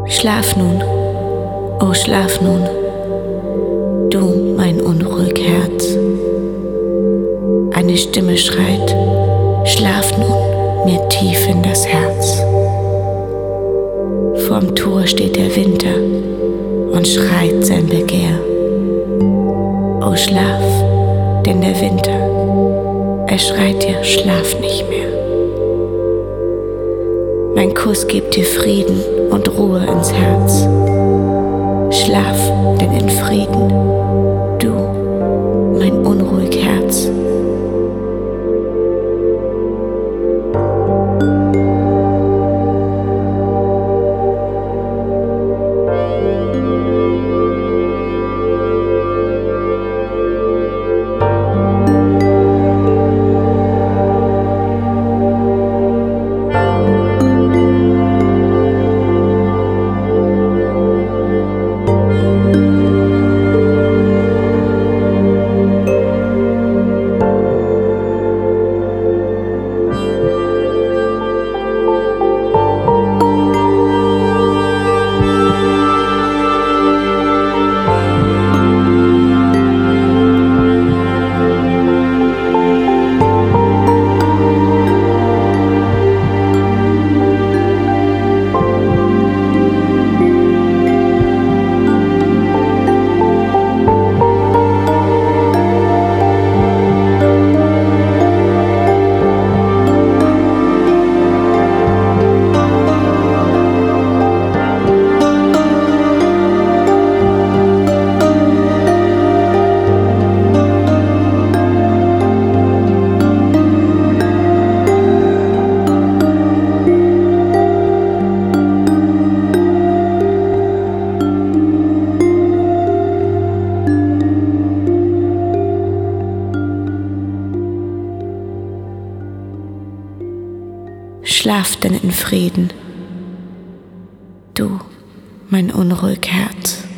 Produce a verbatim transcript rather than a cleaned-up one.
Schlaf nun, oh schlaf nun, du mein unruhig Herz. Eine Stimme schreit, schlaf nun mir tief in das Herz. Vorm Tor steht der Winter und schreit sein Begehr. Oh schlaf, denn der Winter, er schreit dir, schlaf nicht mehr. Mein Kuss gibt dir Frieden und Ruhe ins Herz. Schlaf, denn in Frieden, du, mein unruhig Herz. Schlaf denn in Frieden, du, mein unruhig Herz.